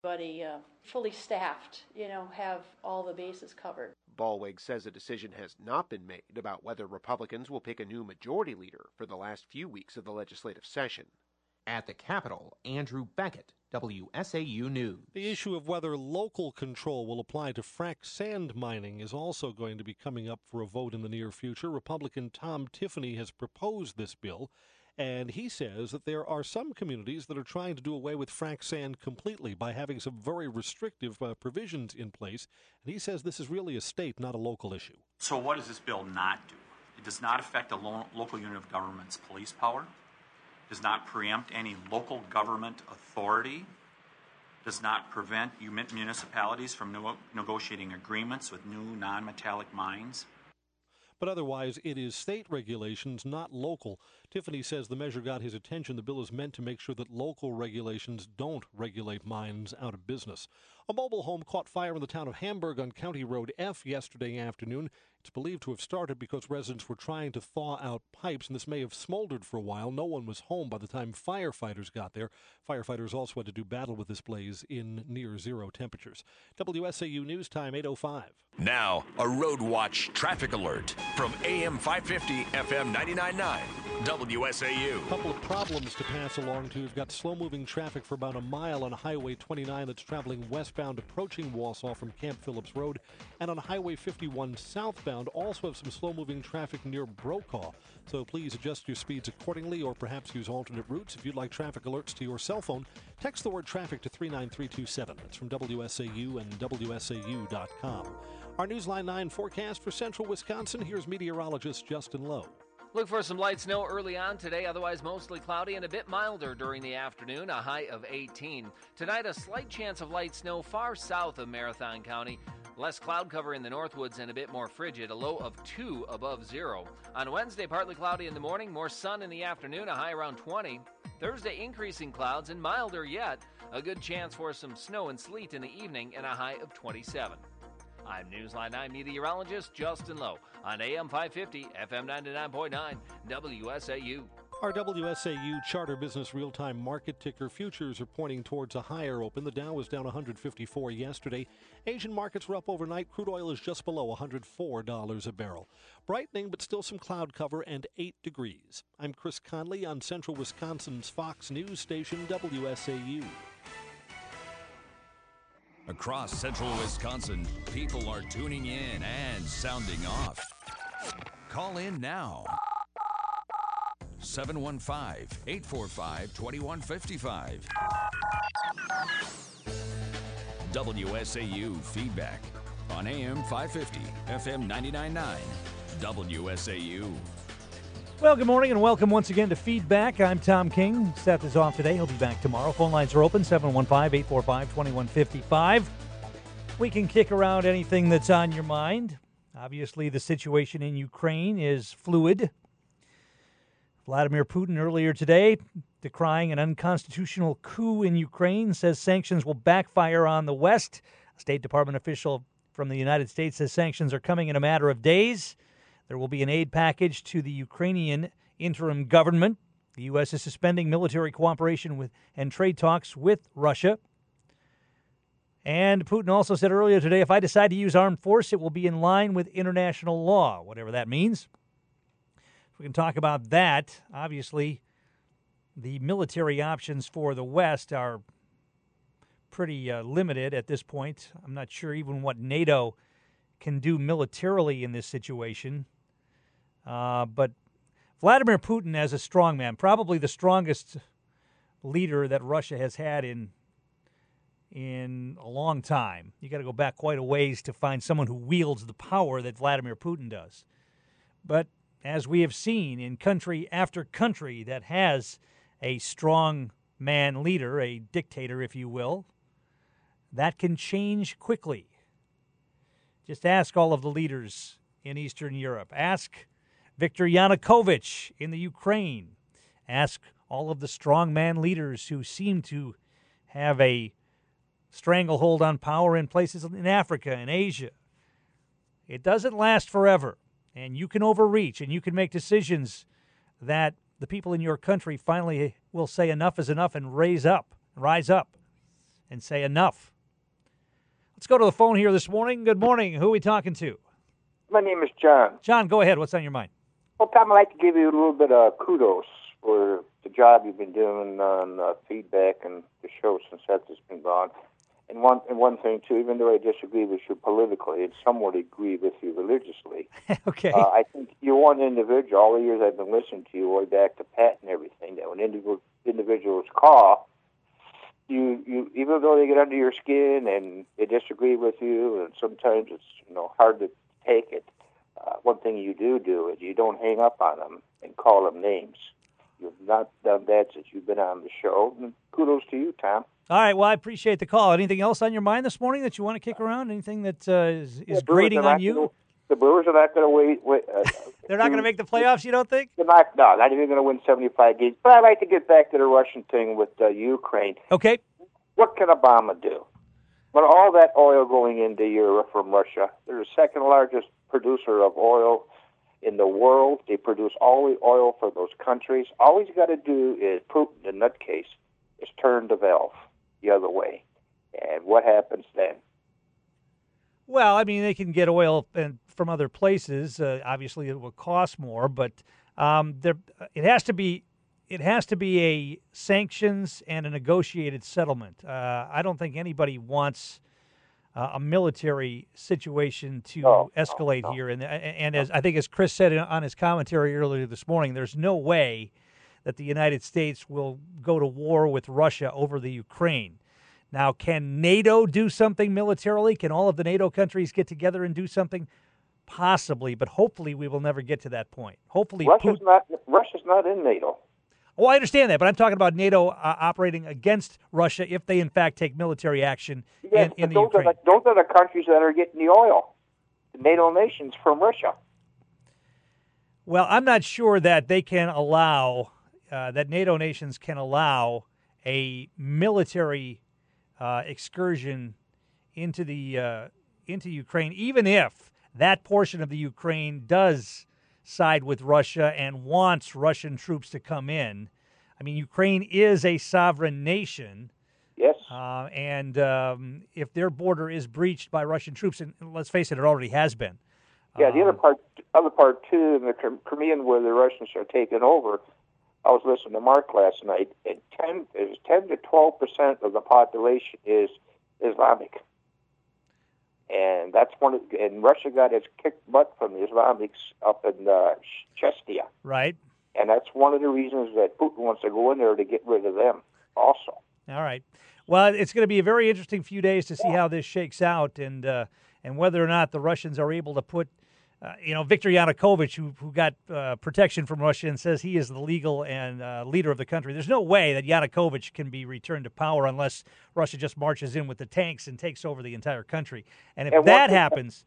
Everybody fully staffed, have all the bases covered. Ballweg says a decision has not been made about whether Republicans will pick a new majority leader for the last few weeks of the legislative session. At the Capitol, Andrew Beckett, WSAU News. The issue of whether local control will apply to frack sand mining is also going to be coming up for a vote in the near future. Republican Tom Tiffany has proposed this bill, and he says that there are some communities that are trying to do away with frack sand completely by having some very restrictive provisions in place. And he says this is really a state, not a local issue. So what does this bill not do? It does not affect a local unit of government's police power, does not preempt any local government authority, does not prevent municipalities from negotiating agreements with new non-metallic mines. But otherwise, it is state regulations, not local. Tiffany says the measure got his attention. The bill is meant to make sure that local regulations don't regulate mines out of business. A mobile home caught fire in the town of Hamburg on County Road F yesterday afternoon. It's believed to have started because residents were trying to thaw out pipes, and this may have smoldered for a while. No one was home by the time firefighters got there. Firefighters also had to do battle with this blaze in near zero temperatures. WSAU News Time, 8:05. Now, a Road Watch traffic alert from AM 550, FM 99.9, WSAU. A couple of problems to pass along to. You've got slow-moving traffic for about a mile on Highway 29 that's traveling westbound approaching Wausau from Camp Phillips Road. And on Highway 51 southbound, also have some slow-moving traffic near Brokaw. So please adjust your speeds accordingly or perhaps use alternate routes. If you'd like traffic alerts to your cell phone, text the word traffic to 39327. That's from WSAU and WSAU.com. Our Newsline 9 forecast for central Wisconsin. Here's meteorologist Justin Lowe. Look for some light snow early on today, otherwise mostly cloudy and a bit milder during the afternoon, a high of 18. Tonight, a slight chance of light snow far south of Marathon County. Less cloud cover in the Northwoods and a bit more frigid, a low of 2 above zero. On Wednesday, partly cloudy in the morning, more sun in the afternoon, a high around 20. Thursday, increasing clouds and milder yet, a good chance for some snow and sleet in the evening and a high of 27. I'm Newsline 9 meteorologist Justin Lowe on AM 550, FM 99.9, WSAU. Our WSAU Charter Business Real-Time Market Ticker futures are pointing towards a higher open. The Dow was down 154 yesterday. Asian markets were up overnight. Crude oil is just below $104 a barrel. Brightening, but still some cloud cover and 8 degrees. I'm Chris Conley on Central Wisconsin's Fox News station, WSAU. Across central Wisconsin, people are tuning in and sounding off. Call in now. 715-845-2155. WSAU Feedback on AM 550, FM 99.9, WSAU. Well, good morning and welcome once again to Feedback. I'm Tom King. Seth is off today. He'll be back tomorrow. Phone lines are open, 715-845-2155. We can kick around anything that's on your mind. Obviously, the situation in Ukraine is fluid. Vladimir Putin earlier today decrying an unconstitutional coup in Ukraine, says sanctions will backfire on the West. A State Department official from the United States says sanctions are coming in a matter of days. There will be an aid package to the Ukrainian interim government. The U.S. is suspending military cooperation with and trade talks with Russia. And Putin also said earlier today, if I decide to use armed force, it will be in line with international law, whatever that means. We can talk about that. Obviously, the military options for the West are pretty limited at this point. I'm not sure even what NATO can do militarily in this situation. But Vladimir Putin as a strongman, probably the strongest leader that Russia has had in a long time. You got to go back quite a ways to find someone who wields the power that Vladimir Putin does. But as we have seen in country after country that has a strong man leader, a dictator, if you will, that can change quickly. Just ask all of the leaders in Eastern Europe. Ask Viktor Yanukovych in the Ukraine. Ask all of the strongman leaders who seem to have a stranglehold on power in places in Africa and Asia. It doesn't last forever, and you can overreach, and you can make decisions that the people in your country finally will say enough is enough and rise up and say enough. Let's go to the phone here this morning. Good morning. Who are we talking to? My name is John. John, go ahead. What's on your mind? Well, Tom, I'd like to give you a little bit of kudos for the job you've been doing on feedback and the show since that's been gone. And one thing, too, even though I disagree with you politically and somewhat agree with you religiously, Okay. I think you're one individual. All the years I've been listening to you, way back to Pat and everything, that when individuals call, you even though they get under your skin and they disagree with you, and sometimes it's hard to take it, one thing you do is you don't hang up on them and call them names. You've not done that since you've been on the show. And kudos to you, Tom. All right. Well, I appreciate the call. Anything else on your mind this morning that you want to kick around? Anything that is grating on you? The Brewers are not going to wait. They're not going to make the playoffs, you don't think? They're not. No, not even going to win 75 games. But I'd like to get back to the Russian thing with Ukraine. Okay. What can Obama do? With all that oil going into Europe from Russia, they're the second largest producer of oil in the world. They produce all the oil for those countries. All he's got to do is, Putin, the nutcase, is turn the valve the other way. And what happens then? Well, I mean, they can get oil from other places. Obviously, it will cost more, but it has to be a sanctions and a negotiated settlement. I don't think anybody wants a military situation to escalate here. And as I think, as Chris said on his commentary earlier this morning, there's no way that the United States will go to war with Russia over the Ukraine. Now, can NATO do something militarily? Can all of the NATO countries get together and do something? Possibly, but hopefully we will never get to that point. Hopefully, Russia's not in NATO. Oh, I understand that, but I'm talking about NATO operating against Russia if they, in fact, take military action in the Ukraine. Those are the countries that are getting the oil, the NATO nations from Russia. Well, I'm not sure that they can allow, that NATO nations can allow a military excursion into Ukraine, even if that portion of the Ukraine does side with Russia and wants Russian troops to come in. I mean, Ukraine is a sovereign nation. Yes. And if their border is breached by Russian troops, and let's face it, it already has been. Yeah, the other part too, in the Crimean, where the Russians are taking over, I was listening to Mark last night, and 10 to 12% of the population is Islamic. And that's and Russia got its kicked butt from the Islamics up in Chechnya. Right. And that's one of the reasons that Putin wants to go in there, to get rid of them also. All right. Well, it's going to be a very interesting few days to see how this shakes out, and whether or not the Russians are able to put, Viktor Yanukovych, who got protection from Russia and says he is the legal and leader of the country. There's no way that Yanukovych can be returned to power unless Russia just marches in with the tanks and takes over the entire country. And if that happens,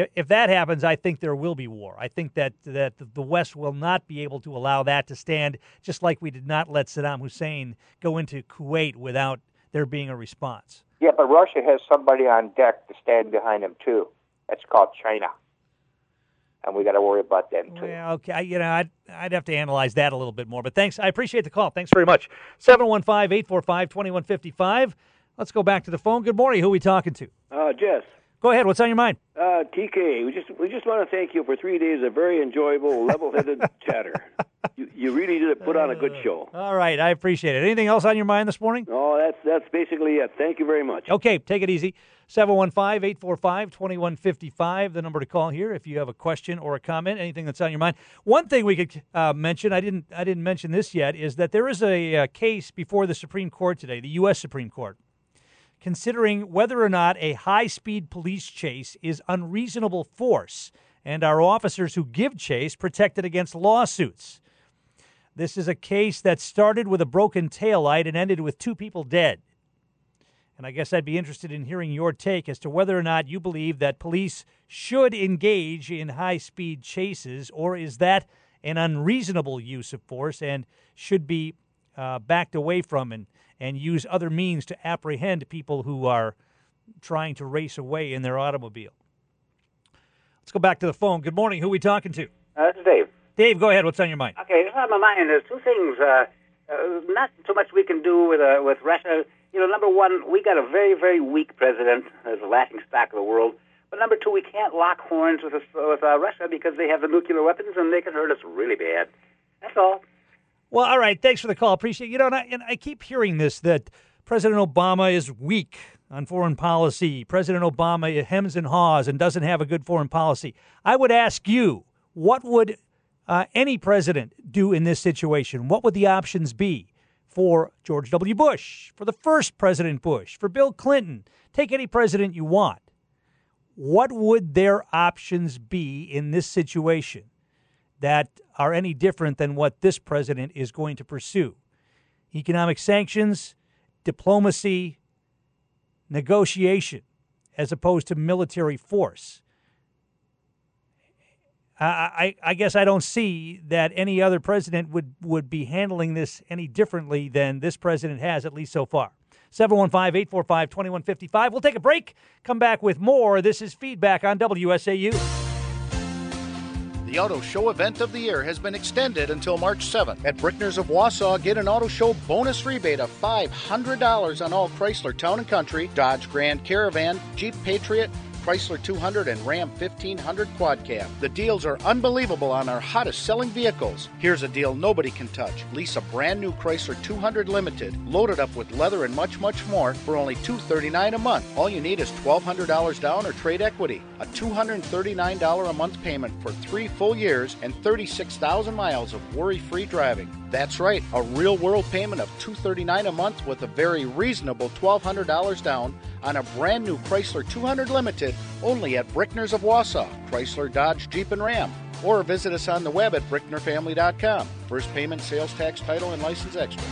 I think there will be war. I think that the West will not be able to allow that to stand, just like we did not let Saddam Hussein go into Kuwait without there being a response. Yeah, but Russia has somebody on deck to stand behind them too. That's called China. And we got to worry about them too. Well, okay, I'd have to analyze that a little bit more. But thanks, I appreciate the call. Thanks very much. 715-845-2155. Let's go back to the phone. Good morning. Who are we talking to? Jess. Go ahead. What's on your mind? TK. We just want to thank you for 3 days of very enjoyable, level-headed chatter. You really did put on a good show. All right, I appreciate it. Anything else on your mind this morning? No, that's basically it. Thank you very much. Okay, take it easy. 715-845-2155, the number to call here if you have a question or a comment, anything that's on your mind. One thing we could mention, I didn't mention this yet, is that there is a case before the Supreme Court today, the U.S. Supreme Court, considering whether or not a high-speed police chase is unreasonable force, and our officers who give chase protected against lawsuits. This is a case that started with a broken taillight and ended with 2 people dead. And I guess I'd be interested in hearing your take as to whether or not you believe that police should engage in high-speed chases, or is that an unreasonable use of force and should be backed away from and use other means to apprehend people who are trying to race away in their automobile. Let's go back to the phone. Good morning. Who are we talking to? This is Dave. Dave, go ahead. What's on your mind? Okay, what's on my mind is 2 things. Not so much we can do with Russia number one, we got a very, very weak president as a laughing stock of the world. But number two, we can't lock horns with Russia because they have the nuclear weapons and they can hurt us really bad. That's all. Well, all right. Thanks for the call. Appreciate it. And I keep hearing this, that President Obama is weak on foreign policy. President Obama hems and haws and doesn't have a good foreign policy. I would ask you, what would any president do in this situation? What would the options be for George W. Bush, for the first President Bush, for Bill Clinton? Take any president you want. What would their options be in this situation that are any different than what this president is going to pursue? Economic sanctions, diplomacy, negotiation, as opposed to military force. I guess I don't see that any other president would be handling this any differently than this president has, at least so far. 715-845-2155. We'll take a break, come back with more. This is Feedback on WSAU. The Auto Show event of the year has been extended until March 7th. At Brickner's of Wausau, get an Auto Show bonus rebate of $500 on all Chrysler Town & Country, Dodge Grand Caravan, Jeep Patriot, Chrysler 200, and Ram 1500 Quad Cab. The deals are unbelievable on our hottest selling vehicles. Here's a deal nobody can touch. Lease a brand new Chrysler 200 Limited, loaded up with leather and much, much more for only $239 a month. All you need is $1,200 down or trade equity. A $239 a month payment for 3 full years and 36,000 miles of worry-free driving. That's right, a real-world payment of $239 a month with a very reasonable $1,200 down on a brand new Chrysler 200 Limited only at Brickner's of Wausau, Chrysler, Dodge, Jeep, and Ram. Or visit us on the web at BricknerFamily.com. First payment, sales tax, title, and license extra.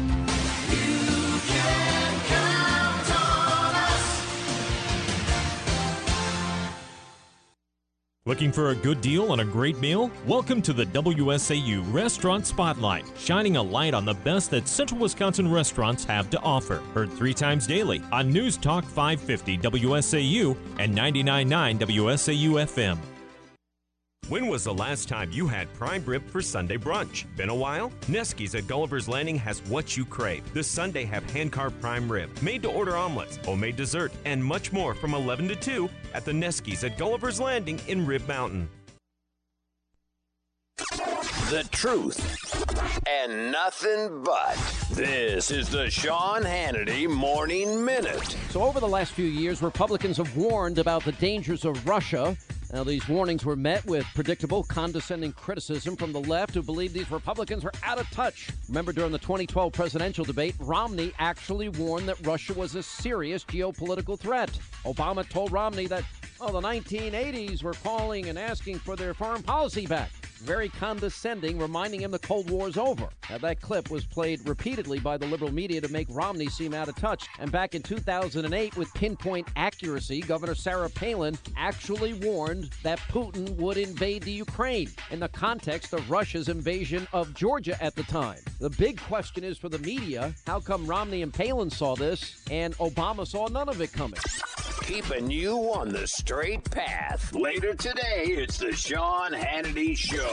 Looking for a good deal on a great meal? Welcome to the WSAU Restaurant Spotlight, shining a light on the best that Central Wisconsin restaurants have to offer. Heard 3 times daily on News Talk 550 WSAU and 99.9 WSAU FM. When was the last time you had prime rib for Sunday brunch? Been a while? Neskie's at Gulliver's Landing has what you crave. This Sunday have hand-carved prime rib, made-to-order omelets, homemade dessert, and much more from 11 to 2 at the Neskie's at Gulliver's Landing in Rib Mountain. The truth and nothing but. This is the Sean Hannity Morning Minute. So over the last few years, Republicans have warned about the dangers of Russia. Now, these warnings were met with predictable, condescending criticism from the left, who believe these Republicans are out of touch. Remember, during the 2012 presidential debate, Romney actually warned that Russia was a serious geopolitical threat. Obama told Romney that, the 1980s were calling and asking for their foreign policy back. Very condescending, reminding him the Cold War's over. Now, that clip was played repeatedly by the liberal media to make Romney seem out of touch. And back in 2008, with pinpoint accuracy, Governor Sarah Palin actually warned that Putin would invade the Ukraine in the context of Russia's invasion of Georgia at the time. The big question is for the media, how come Romney and Palin saw this and Obama saw none of it coming? Keeping you on the straight path. Later today, it's the Sean Hannity Show.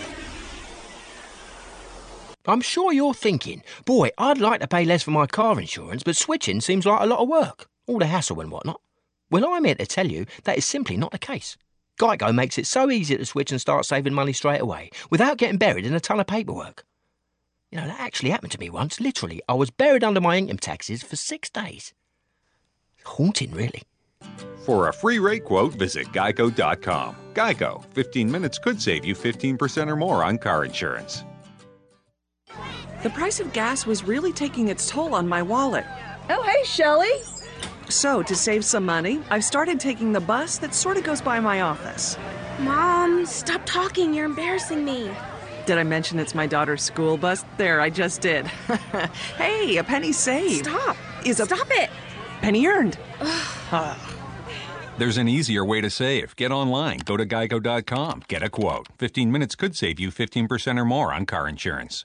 I'm sure you're thinking, boy, I'd like to pay less for my car insurance, but switching seems like a lot of work. All the hassle and whatnot. Well, I'm here to tell you that is simply not the case. Geico makes it so easy to switch and start saving money straight away, without getting buried in a ton of paperwork. That actually happened to me once. Literally, I was buried under my income taxes for 6 days. Haunting, really. For a free rate quote, visit geico.com. Geico, 15 minutes could save you 15% or more on car insurance. The price of gas was really taking its toll on my wallet. Oh, hey, Shelley. So, to save some money, I've started taking the bus that sort of goes by my office. Mom, stop talking. You're embarrassing me. Did I mention it's my daughter's school bus? There, I just did. Hey, a penny saved. Stop it. Penny earned. There's an easier way to save. Get online. Go to geico.com. Get a quote. 15 minutes could save you 15% or more on car insurance.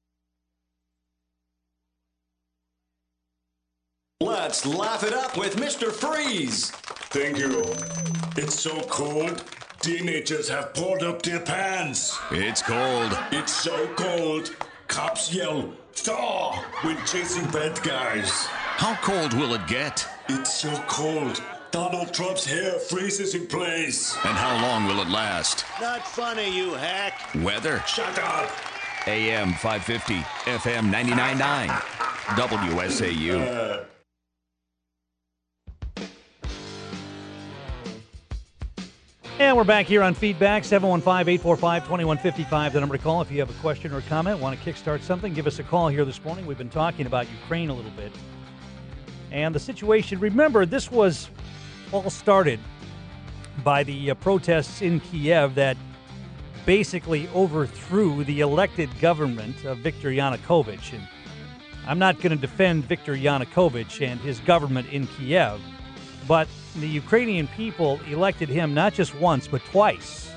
Let's laugh it up with Mr. Freeze. Thank you. It's so cold. Teenagers have pulled up their pants. It's cold. It's so cold. Cops yell, "Thaw!" when chasing bad guys. How cold will it get? It's so cold. Donald Trump's hair freezes in place. And how long will it last? Not funny, you hack. Weather. Shut up. AM 550, FM 99.9, WSAU. And we're back here on Feedback, 715-845-2155, the number to call if you have a question or a comment, want to kickstart something, give us a call here this morning. We've been talking about Ukraine a little bit. And the situation, remember, this was all started by the protests in Kiev that basically overthrew the elected government of Viktor Yanukovych. And I'm not going to defend Viktor Yanukovych and his government in Kiev, but the Ukrainian people elected him not just once, but twice.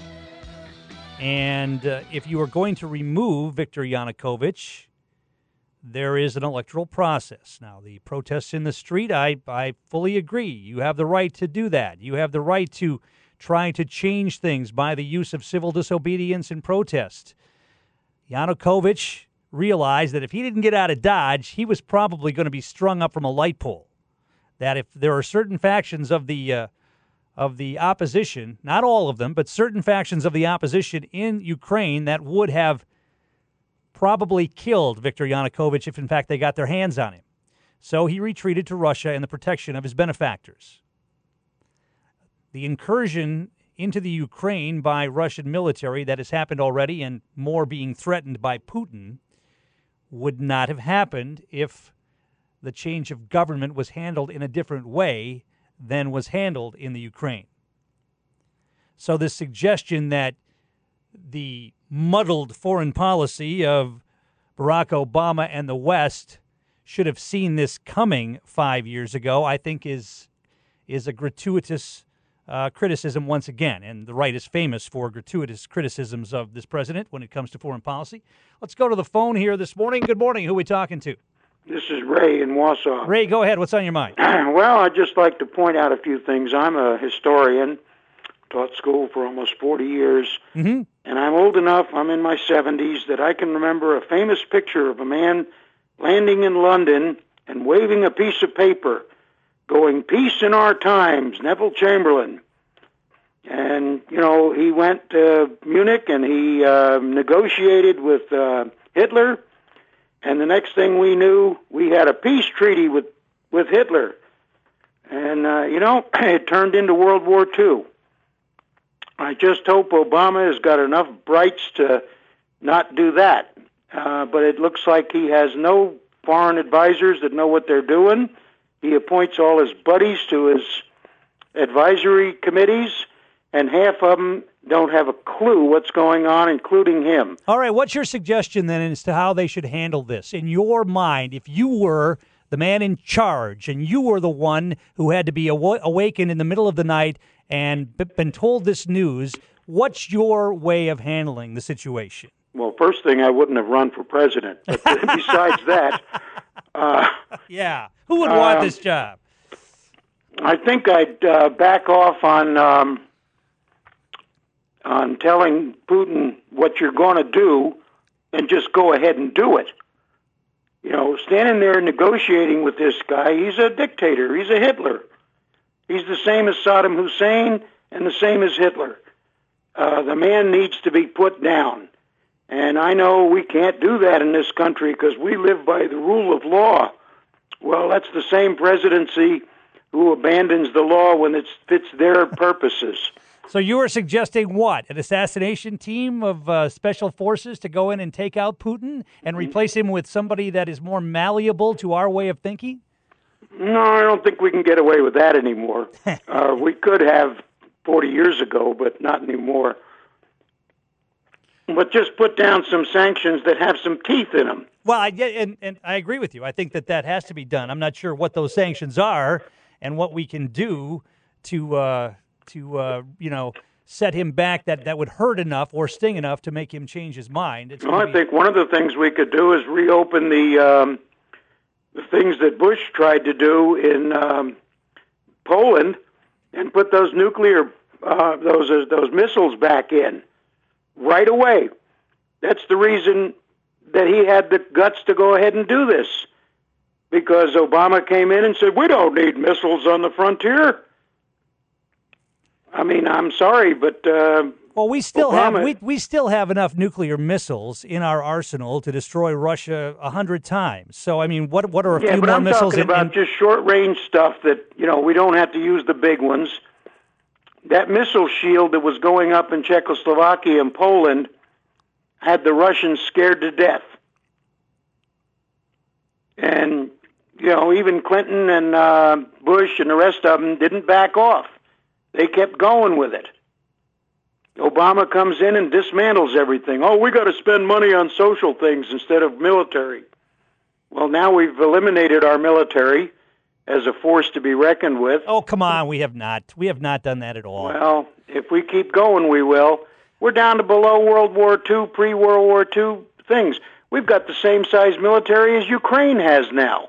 And if you are going to remove Viktor Yanukovych, there is an electoral process. Now, the protests in the street, I fully agree. You have the right to do that. You have the right to try to change things by the use of civil disobedience and protest. Yanukovych realized that if he didn't get out of Dodge, he was probably going to be strung up from a light pole. That if there are certain factions of the opposition, not all of them, but certain factions of the opposition in Ukraine that would have probably killed Viktor Yanukovych if, in fact, they got their hands on him. So he retreated to Russia in the protection of his benefactors. The incursion into the Ukraine by Russian military that has happened already and more being threatened by Putin would not have happened if the change of government was handled in a different way than was handled in the Ukraine. So this suggestion that the muddled foreign policy of Barack Obama and the West should have seen this coming 5 years ago, I think is a gratuitous criticism once again. And the right is famous for gratuitous criticisms of this president when it comes to foreign policy. Let's go to the phone here this morning. Good morning. Who are we talking to? This is Ray in Wausau. Ray, go ahead. What's on your mind? Well, I'd just like to point out a few things. I'm a historian, taught school for almost 40 years, and I'm old enough, I'm in my 70s, that I can remember a famous picture of a man landing in London and waving a piece of paper, going, "Peace in our times, Neville Chamberlain." And, you know, he went to Munich and he negotiated with Hitler. And the next thing we knew, we had a peace treaty with Hitler. And, you know, it turned into World War II. I just hope Obama has got enough brights to not do that. But it looks like he has no foreign advisors that know what they're doing. He appoints all his buddies to his advisory committees, and half of them don't have a clue what's going on, including him. All right, what's your suggestion then as to how they should handle this? In your mind, if you were the man in charge and you were the one who had to be awakened in the middle of the night and been told this news, what's your way of handling the situation? Well, first thing, I wouldn't have run for president. But besides that... yeah, who would want this job? I think I'd back off on telling Putin what you're going to do and just go ahead and do it. You know, standing there negotiating with this guy, he's a dictator. He's a Hitler. He's the same as Saddam Hussein and the same as Hitler. The man needs to be put down. And I know we can't do that in this country because we live by the rule of law. Well, that's the same presidency who abandons the law when it fits their purposes. So you are suggesting what? An assassination team of special forces to go in and take out Putin and replace him with somebody that is more malleable to our way of thinking? No, I don't think we can get away with that anymore. We could have 40 years ago, but not anymore. But just put down some sanctions that have some teeth in them. Well, and I agree with you. I think that has to be done. I'm not sure what those sanctions are and what we can do to set him back that would hurt enough or sting enough to make him change his mind. I think one of the things we could do is reopen the things that Bush tried to do in Poland and put those nuclear those missiles back in right away. That's the reason that he had the guts to go ahead and do this. because Obama came in and said, we don't need missiles on the frontier. I mean, I'm sorry, but well, we still Obama, we still have enough nuclear missiles in our arsenal to destroy Russia 100 times. So, I mean, what are a few but more I'm missiles? talking about just short-range stuff that, we don't have to use the big ones. That missile shield that was going up in Czechoslovakia and Poland had the Russians scared to death. And, even Clinton and Bush and the rest of them didn't back off. They kept going with it. Obama comes in and dismantles everything. Oh, we got to spend money on social things instead of military. Well, now we've eliminated our military as a force to be reckoned with. Oh, come on, we have not. We have not done that at all. Well, if we keep going, we will. We're down to below World War II, pre-World War II things. We've got the same size military as Ukraine has now.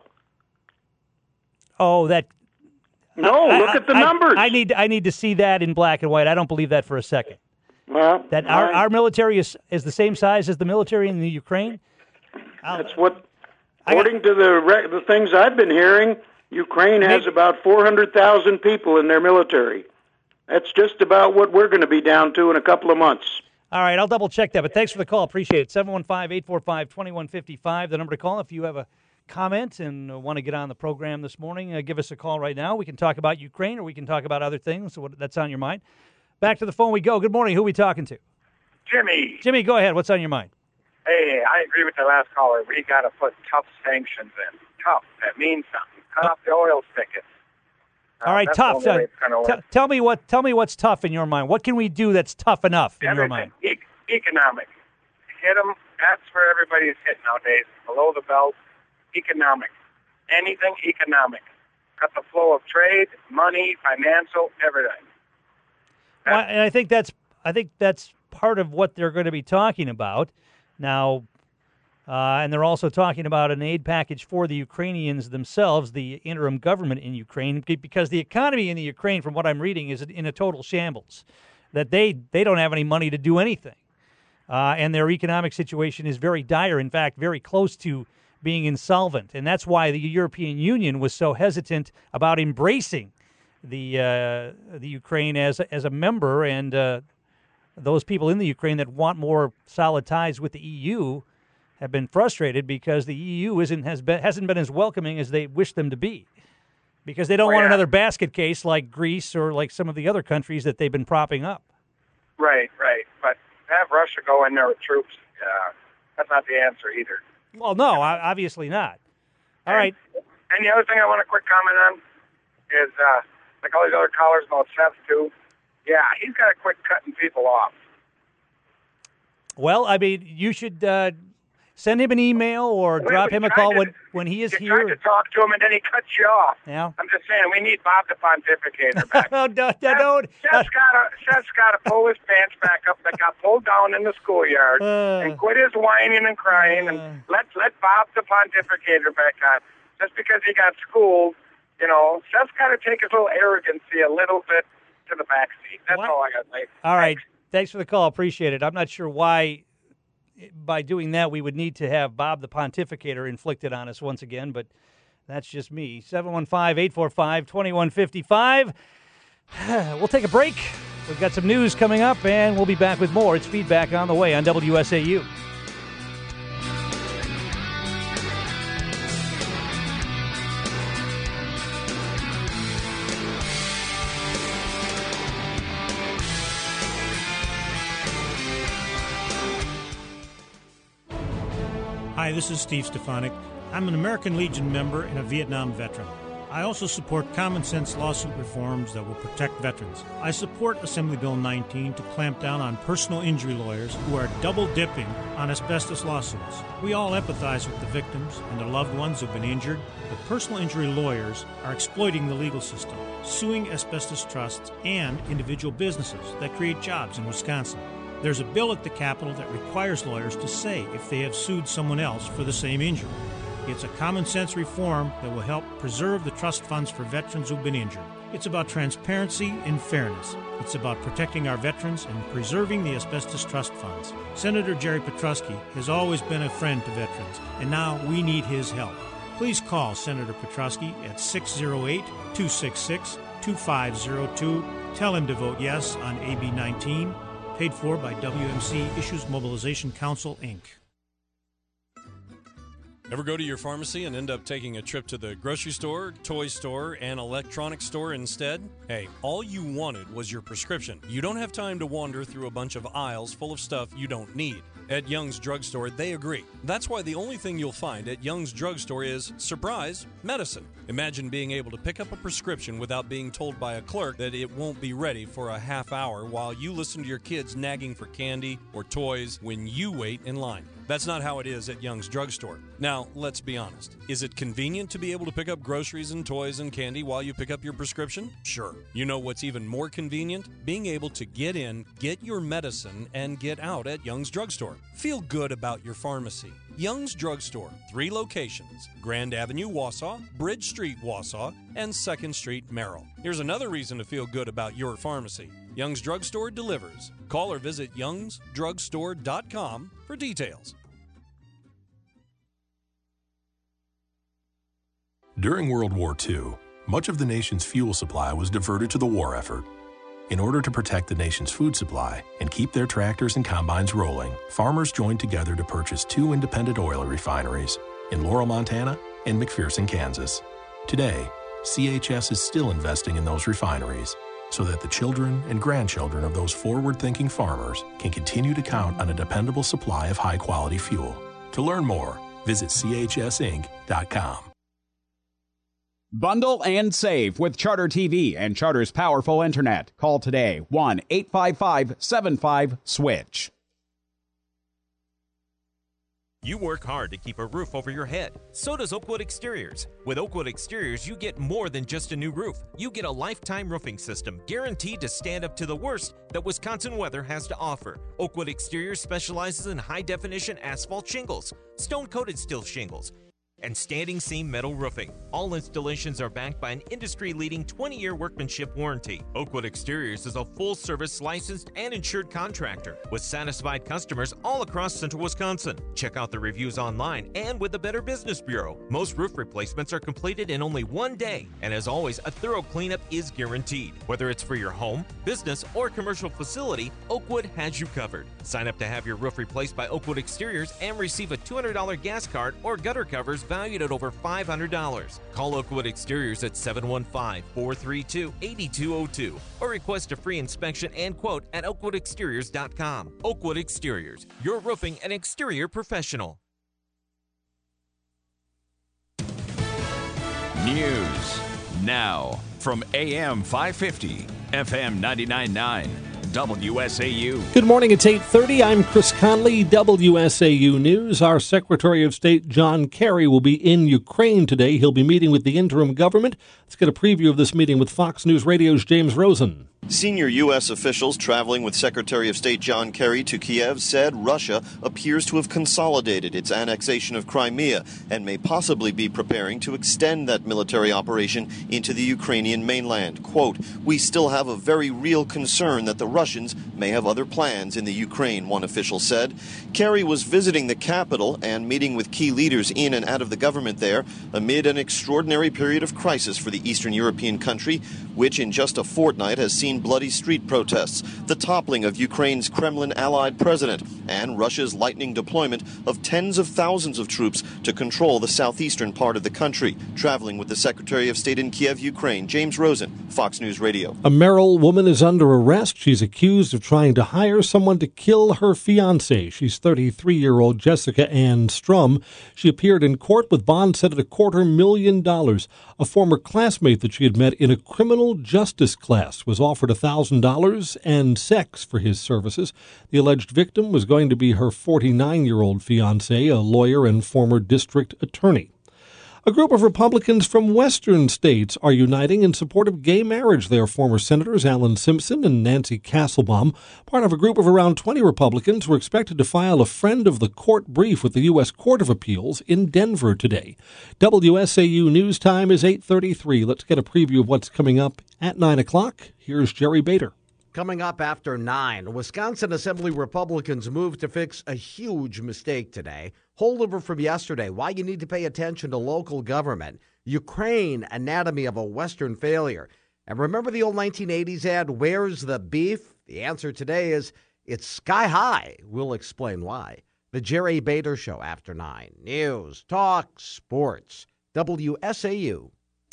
Oh, that... No, look at the numbers. I need to see that in black and white. I don't believe that for a second. Well, that our military is the same size as the military in the Ukraine. That's what, according to the things I've been hearing, Ukraine has about 400,000 people in their military. That's just about what we're going to be down to in a couple of months. All right, I'll double check that. But thanks for the call. Appreciate it. 715-845-2155. The number to call if you have a comment and want to get on the program this morning. Give us a call right now. We can talk about Ukraine or we can talk about other things. So that's on your mind. Back to the phone we go. Good morning. Who are we talking to? Jimmy. Jimmy, go ahead. What's on your mind? Hey, I agree with the last caller. We got to put tough sanctions in. Tough. That means something. Cut off the oil spigots. All right, tough. Tell me what's tough in your mind. What can we do that's tough enough in your mind? Economic. Hit them. That's where everybody is hitting nowadays. Below the belt. Economic. Anything economic. Cut the flow of trade, money, financial, everything. Well, and I think that's part of what they're going to be talking about now. And they're also talking about an aid package for the Ukrainians themselves, the interim government in Ukraine, because the economy in the Ukraine, from what I'm reading, is in a total shambles. That they don't have any money to do anything, and their economic situation is very dire. In fact, very close to being insolvent, and that's why the European Union was so hesitant about embracing the Ukraine as a member, and those people in the Ukraine that want more solid ties with the EU have been frustrated because the EU hasn't been as welcoming as they wish them to be, because they don't want another basket case like Greece or like some of the other countries that they've been propping up. Right. But have Russia go in there with troops, that's not the answer either. Well, no, obviously not. All right. And the other thing I want a quick comment on is, like all these other callers about Seth, too, yeah, he's got to quit cutting people off. Well, I mean, you should send him an email or drop him a call when he is here. You tried to talk to him, and then he cuts you off. Yeah. I'm just saying, we need Bob the Pontificator back. Don't. Seth's got to pull his pants back up that got pulled down in the schoolyard and quit his whining and crying and let Bob the Pontificator back on. Just because he got schooled, Seth's got to take his little arrogancy a little bit to the back seat. That's all I got to say. All right. Thanks for the call. Appreciate it. I'm not sure why, by doing that, we would need to have Bob the Pontificator inflicted on us once again, but that's just me. 715-845-2155. We'll take a break. We've got some news coming up, and we'll be back with more. It's Feedback on the way on WSAU. Hi, this is Steve Stefanik. I'm an American Legion member and a Vietnam veteran. I also support common sense lawsuit reforms that will protect veterans. I support Assembly Bill 19 to clamp down on personal injury lawyers who are double-dipping on asbestos lawsuits. We all empathize with the victims and their loved ones who've been injured, but personal injury lawyers are exploiting the legal system, suing asbestos trusts and individual businesses that create jobs in Wisconsin. There's a bill at the Capitol that requires lawyers to say if they have sued someone else for the same injury. It's a common-sense reform that will help preserve the trust funds for veterans who've been injured. It's about transparency and fairness. It's about protecting our veterans and preserving the asbestos trust funds. Senator Jerry Petrusky has always been a friend to veterans, and now we need his help. please call Senator Petrosky at 608-266-2502. Tell him to vote yes on AB 19, paid for by WMC Issues Mobilization Council, Inc. Ever go to your pharmacy and end up taking a trip to the grocery store, toy store, and electronics store instead? Hey, all you wanted was your prescription. You don't have time to wander through a bunch of aisles full of stuff you don't need. At Young's Drugstore, they agree. That's why the only thing you'll find at Young's Drugstore is, surprise, medicine. Imagine being able to pick up a prescription without being told by a clerk that it won't be ready for a half hour while you listen to your kids nagging for candy or toys when you wait in line. That's not how it is at Young's Drugstore. Now, let's be honest. Is it convenient to be able to pick up groceries and toys and candy while you pick up your prescription? Sure. You know what's even more convenient? Being able to get in, get your medicine, and get out at Young's Drugstore. Feel good about your pharmacy. Young's Drugstore, 3 locations: Grand Avenue, Wausau, Bridge Street, Wausau, and 2nd Street, Merrill. Here's another reason to feel good about your pharmacy. Young's Drugstore delivers. Call or visit youngsdrugstore.com for details. During World War II, much of the nation's fuel supply was diverted to the war effort. In order to protect the nation's food supply and keep their tractors and combines rolling, farmers joined together to purchase 2 independent oil refineries in Laurel, Montana and McPherson, Kansas. Today, CHS is still investing in those refineries so that the children and grandchildren of those forward-thinking farmers can continue to count on a dependable supply of high-quality fuel. To learn more, visit chsinc.com. Bundle and save with Charter TV and Charter's powerful internet. Call today, 1-855-75-SWITCH. You work hard to keep a roof over your head. So does Oakwood Exteriors. With Oakwood Exteriors, you get more than just a new roof. You get a lifetime roofing system guaranteed to stand up to the worst that Wisconsin weather has to offer. Oakwood Exteriors specializes in high-definition asphalt shingles, stone-coated steel shingles, and standing seam metal roofing. All installations are backed by an industry-leading 20-year workmanship warranty. Oakwood Exteriors is a full-service licensed and insured contractor with satisfied customers all across central Wisconsin. Check out the reviews online and with the Better Business Bureau. Most roof replacements are completed in only 1 day, and as always, a thorough cleanup is guaranteed. Whether it's for your home, business, or commercial facility, Oakwood has you covered. Sign up to have your roof replaced by Oakwood Exteriors and receive a $200 gas card or gutter covers valued at over $500. Call Oakwood Exteriors at 715-432-8202 or request a free inspection and quote at oakwoodexteriors.com. Oakwood Exteriors, your roofing and exterior professional. News now from AM 550, FM 99.9. WSAU. Good morning, it's 8:30. I'm Chris Conley, WSAU News. Our Secretary of State, John Kerry, will be in Ukraine today. He'll be meeting with the interim government. Let's get a preview of this meeting with Fox News Radio's James Rosen. Senior U.S. officials traveling with Secretary of State John Kerry to Kiev said Russia appears to have consolidated its annexation of Crimea and may possibly be preparing to extend that military operation into the Ukrainian mainland. Quote, "We still have a very real concern that the Russians may have other plans in the Ukraine," one official said. Kerry was visiting the capital and meeting with key leaders in and out of the government there amid an extraordinary period of crisis for the Eastern European country, which in just a fortnight has seen bloody street protests, the toppling of Ukraine's Kremlin-allied president, and Russia's lightning deployment of tens of thousands of troops to control the southeastern part of the country. Traveling with the Secretary of State in Kiev, Ukraine, James Rosen, Fox News Radio. A Merrill woman is under arrest. She's accused of trying to hire someone to kill her fiancé. She's 33-year-old Jessica Ann Strum. She appeared in court with bond set at $250,000. A former classmate that she had met in a criminal justice class was offered $1,000 and sex for his services. The alleged victim was going to be her 49-year-old fiancé, a lawyer and former district attorney. A group of Republicans from western states are uniting in support of gay marriage. They are former Senators Alan Simpson and Nancy Castlebaum. Part of a group of around 20 Republicans who are expected to file a friend of the court brief with the U.S. Court of Appeals in Denver today. WSAU News Time is 8:33. Let's get a preview of what's coming up at 9 o'clock. Here's Jerry Bader. Coming up after 9, Wisconsin Assembly Republicans move to fix a huge mistake today. Holdover from yesterday, why you need to pay attention to local government. Ukraine, anatomy of a Western failure. And remember the old 1980s ad, Where's the Beef? The answer today is, it's sky high. We'll explain why. The Jerry Bader Show after 9. News, talk, sports. WSAU.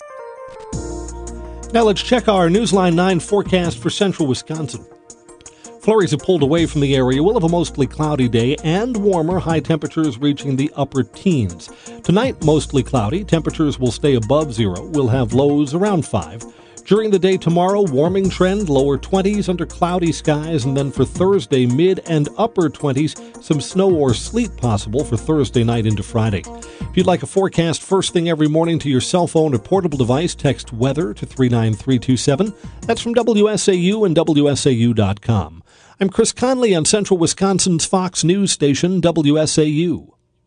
Now let's check our Newsline 9 forecast for central Wisconsin. Flurries have pulled away from the area. We'll have a mostly cloudy day and warmer, high temperatures reaching the upper teens. Tonight, mostly cloudy. Temperatures will stay above zero. We'll have lows around 5. During the day tomorrow, warming trend, lower 20s under cloudy skies, and then for Thursday, mid and upper 20s, some snow or sleet possible for Thursday night into Friday. If you'd like a forecast first thing every morning to your cell phone or portable device, text weather to 39327. That's from WSAU and WSAU.com. I'm Chris Conley on Central Wisconsin's Fox News station, WSAU.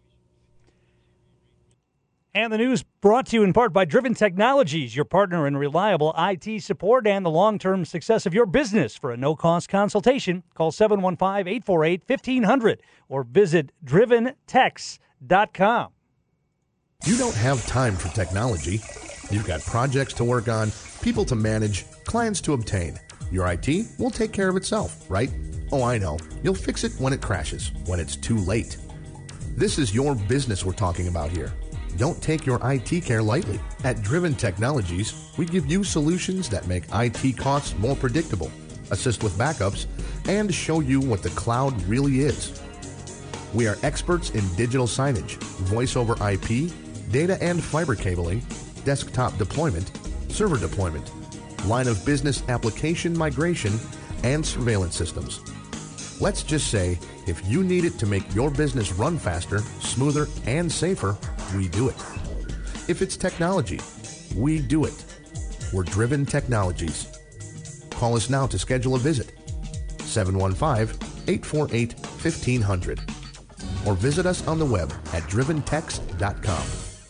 And the news brought to you in part by Driven Technologies, your partner in reliable IT support and the long-term success of your business. For a no-cost consultation, call 715-848-1500 or visit driventex.com. You don't have time for technology. You've got projects to work on, people to manage, clients to obtain. Your IT will take care of itself, right? Oh, I know. You'll fix it when it crashes, when it's too late. This is your business we're talking about here. Don't take your IT care lightly. At Driven Technologies, we give you solutions that make IT costs more predictable, assist with backups, and show you what the cloud really is. We are experts in digital signage, voice over IP, data and fiber cabling, desktop deployment, server deployment, line of business application migration, and surveillance systems. Let's just say, if you need it to make your business run faster, smoother, and safer, we do it. If it's technology, we do it. We're Driven Technologies. Call us now to schedule a visit. 715-848-1500. Or visit us on the web at driventex.com.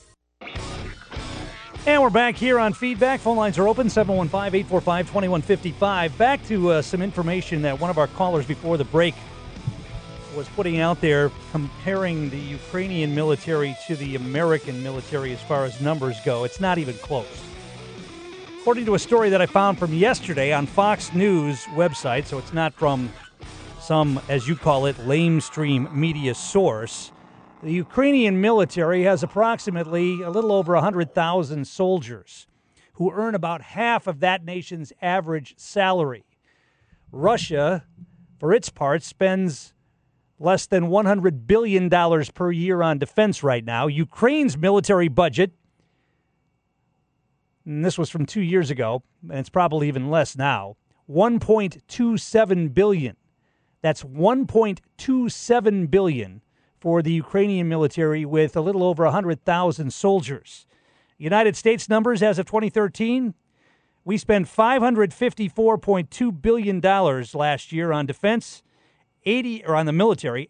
And we're back here on Feedback. Phone lines are open, 715-845-2155. Back to some information that one of our callers before the break was putting out there, comparing the Ukrainian military to the American military as far as numbers go. It's not even close. According to a story that I found from yesterday on Fox News website, so it's not from some, as you call it, lamestream media source, the Ukrainian military has approximately a little over 100,000 soldiers who earn about half of that nation's average salary. Russia, for its part, spends less than $100 billion per year on defense right now. Ukraine's military budget, and this was from 2 years ago, and it's probably even less now, $1.27 billion. That's $1.27 billion for the Ukrainian military with a little over 100,000 soldiers. United States numbers as of 2013, we spent $554.2 billion last year on defense, on the military,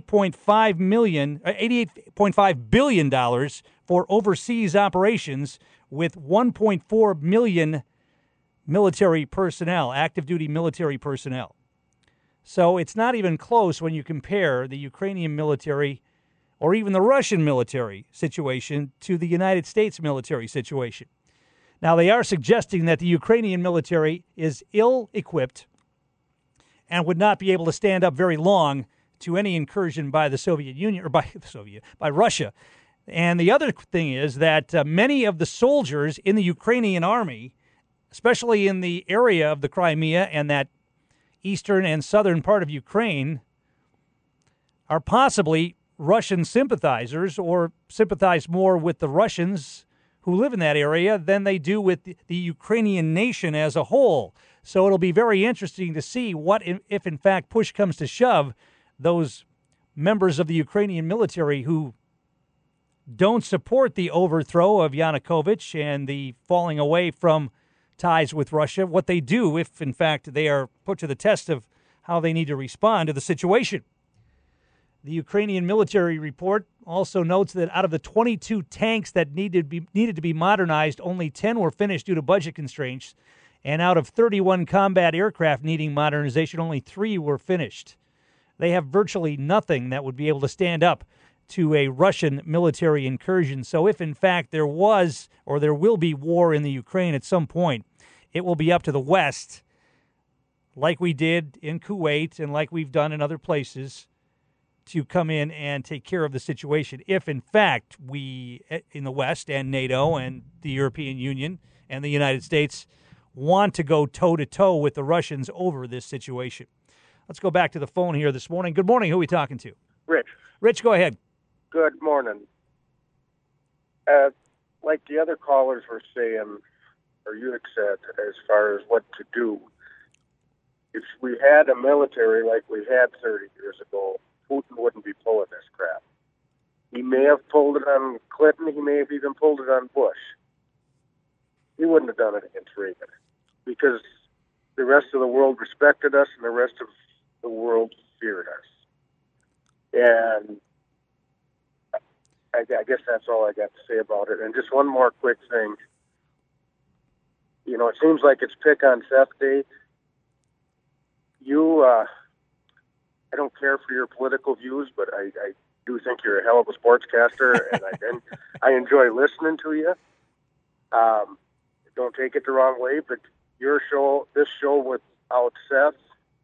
$88.5 billion for overseas operations with 1.4 million military personnel, active duty military personnel. So it's not even close when you compare the Ukrainian military or even the Russian military situation to the United States military situation. Now, they are suggesting that the Ukrainian military is ill-equipped and would not be able to stand up very long to any incursion by the Soviet Union or by Russia. And the other thing is that many of the soldiers in the Ukrainian army, especially in the area of the Crimea and that eastern and southern part of Ukraine, are possibly Russian sympathizers or sympathize more with the Russians who live in that area than they do with the Ukrainian nation as a whole. So it'll be very interesting to see what, if in fact push comes to shove, those members of the Ukrainian military who don't support the overthrow of Yanukovych and the falling away from ties with Russia, what they do if, in fact, they are put to the test of how they need to respond to the situation. The Ukrainian military report also notes that out of the 22 tanks that needed to be modernized, only 10 were finished due to budget constraints. And out of 31 combat aircraft needing modernization, only 3 were finished. They have virtually nothing that would be able to stand up to a Russian military incursion. So if, in fact, there was or there will be war in the Ukraine at some point, it will be up to the West, like we did in Kuwait and like we've done in other places, to come in and take care of the situation. If, in fact, we in the West and NATO and the European Union and the United States want to go toe-to-toe with the Russians over this situation. Let's go back to the phone here this morning. Good morning. Who are we talking to? Rich. Rich, go ahead. Good morning. Like the other callers were saying, or you had said, as far as what to do, if we had a military like we had 30 years ago, Putin wouldn't be pulling this crap. He may have pulled it on Clinton. He may have even pulled it on Bush. He wouldn't have done it against Reagan because the rest of the world respected us and the rest of the world feared us. And I guess that's all I got to say about it. And just one more quick thing. You know, it seems like it's pick on Seth Day. I don't care for your political views, but I do think you're a hell of a sportscaster, and I enjoy listening to you. Don't take it the wrong way, but this show without Seth,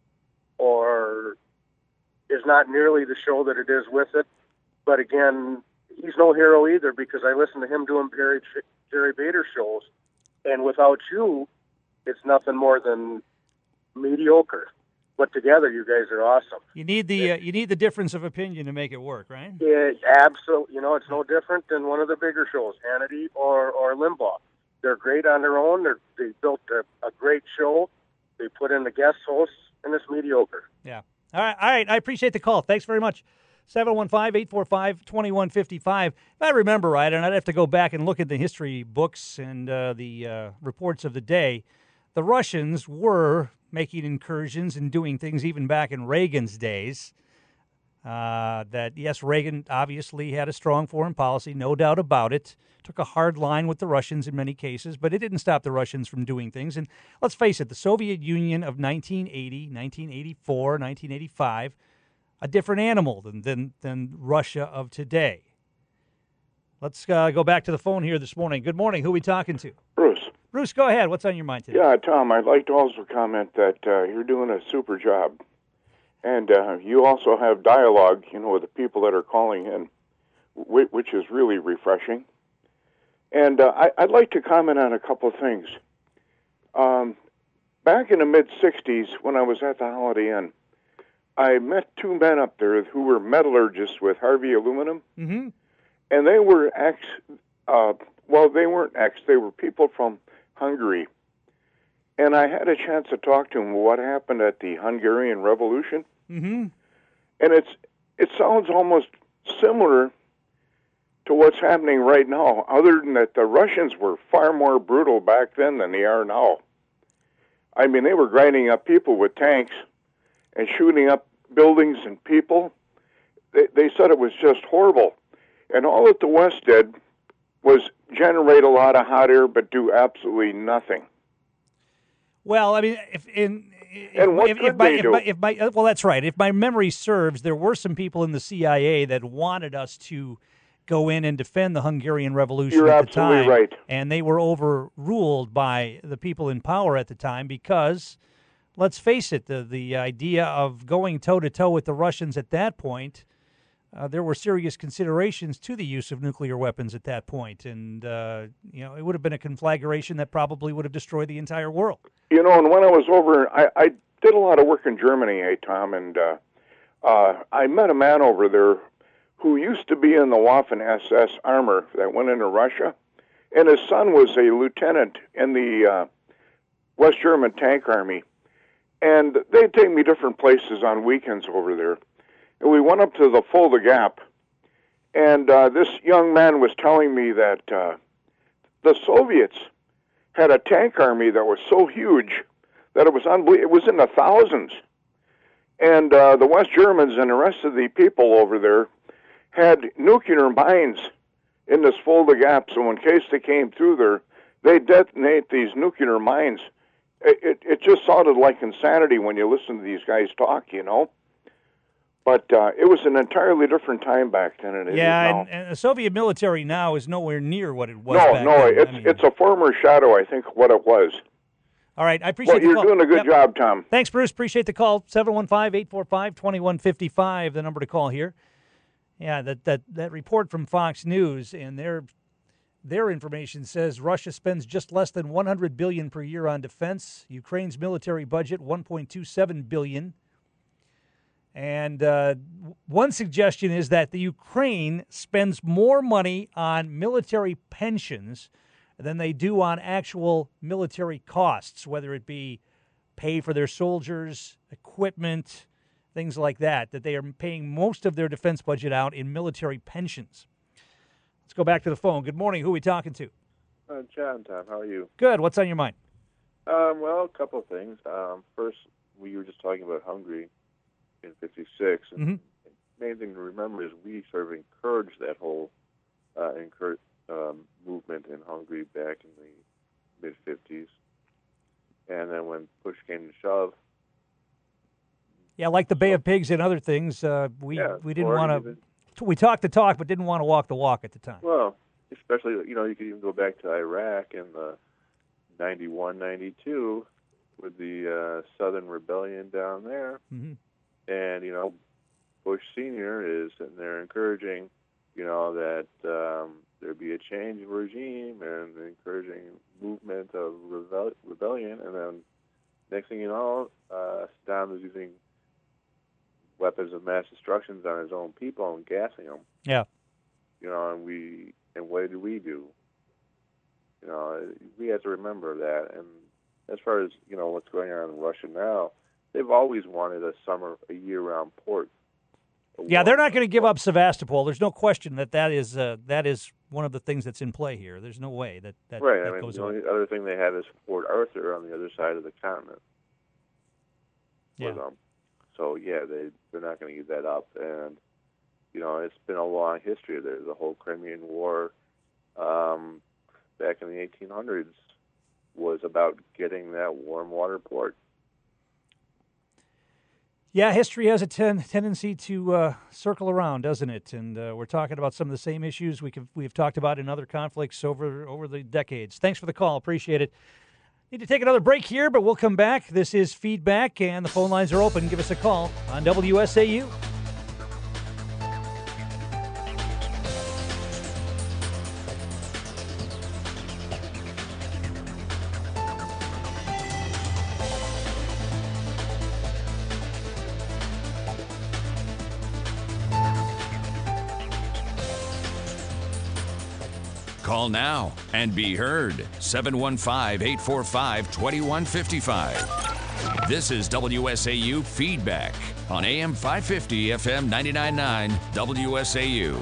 is not nearly the show that it is with it. But again, he's no hero either, because I listen to him doing Jerry Bader shows, and without you, it's nothing more than mediocre. But together, you guys are awesome. You need the difference of opinion to make it work, right? Yeah, absolutely. You know, it's no different than one of the bigger shows, Hannity or Limbaugh. They're great on their own. They built a great show. They put in the guest hosts, and it's mediocre. Yeah. All right. I appreciate the call. Thanks very much. 715-845-2155. If I remember right, and I'd have to go back and look at the history books and the reports of the day, the Russians were making incursions and doing things even back in Reagan's days. Yes, Reagan obviously had a strong foreign policy, no doubt about it. Took a hard line with the Russians in many cases, but it didn't stop the Russians from doing things. And let's face it, the Soviet Union of 1980, 1984, 1985, a different animal than Russia of today. Let's go back to the phone here this morning. Good morning. Who are we talking to? Bruce. Bruce, go ahead. What's on your mind today? Yeah, Tom, I'd like to also comment that you're doing a super job. And you also have dialogue, with the people that are calling in, which is really refreshing. And I'd like to comment on a couple of things. Back in the mid-'60s, when I was at the Holiday Inn, I met 2 men up there who were metallurgists with Harvey Aluminum. Mm-hmm. And they were they weren't they were people from Hungary. And I had a chance to talk to them what happened at the Hungarian Revolution. Mm-hmm. And it sounds almost similar to what's happening right now, other than that the Russians were far more brutal back then than they are now. I mean, they were grinding up people with tanks and shooting up buildings and people. They said it was just horrible. And all that the West did was generate a lot of hot air but do absolutely nothing. Well, I mean, well, that's right. If my memory serves, there were some people in the CIA that wanted us to go in and defend the Hungarian Revolution You're at the time. absolutely right. And they were overruled by the people in power at the time because, let's face it, the idea of going toe-to-toe with the Russians at that point, there were serious considerations to the use of nuclear weapons at that point. And, it would have been a conflagration that probably would have destroyed the entire world. And when I was over, I did a lot of work in Germany, Tom, and I met a man over there who used to be in the Waffen-SS armor that went into Russia, and his son was a lieutenant in the West German Tank Army. And they'd take me different places on weekends over there. And we went up to the Fulda Gap, and this young man was telling me that the Soviets had a tank army that was so huge that it was unbelievable. It was in the thousands. And the West Germans and the rest of the people over there had nuclear mines in this Fulda Gap, so in case they came through there, they'd detonate these nuclear mines it just sounded like insanity when you listen to these guys talk, But it was an entirely different time back then than it is now. And the Soviet military now is nowhere near what it was back then. It's a former shadow, I think, what it was. All right, I appreciate the call. You're doing a good job, Tom. Thanks, Bruce. Appreciate the call. 715-845-2155, the number to call here. Yeah, that report from Fox News and their information says Russia spends just less than $100 billion per year on defense. Ukraine's military budget, $1.27 billion. And one suggestion is that the Ukraine spends more money on military pensions than they do on actual military costs, whether it be pay for their soldiers, equipment, things like that they are paying most of their defense budget out in military pensions. Let's go back to the phone. Good morning. Who are we talking to? John, Tom, how are you? Good. What's on your mind? Well, a couple of things. First, we were just talking about Hungary in '56, and the main thing to remember is we sort of encouraged that whole movement in Hungary back in the mid-'50s. And then when push came to shove, yeah, like the Bay of Pigs and other things, we didn't want to. We talked the talk, but didn't want to walk the walk at the time. Well, especially you could even go back to Iraq in the '91, '92 with the Southern Rebellion down there, and Bush Senior is sitting there encouraging, that there be a change of regime and encouraging movement of rebellion, and then next thing you know, Saddam is using weapons of mass destruction on his own people and gassing them. Yeah. And what did we do? We have to remember that. And as far as, what's going on in Russia now, they've always wanted a year-round port. Yeah, they're not going to give up Sevastopol. There's no question that is one of the things that's in play here. There's no way that right. That goes the on. only other thing they have is Port Arthur on the other side of the continent. Yeah. So they're not going to give that up, and it's been a long history there. The whole Crimean War, back in the 1800s, was about getting that warm water port. Yeah, history has a tendency to circle around, doesn't it? And we're talking about some of the same issues we've talked about in other conflicts over the decades. Thanks for the call. Appreciate it. Need to take another break here, but we'll come back. This is Feedback, and the phone lines are open. Give us a call on WSAU. Call now and be heard. 715-845-2155. This is WSAU Feedback on AM 550, FM 99.9, WSAU.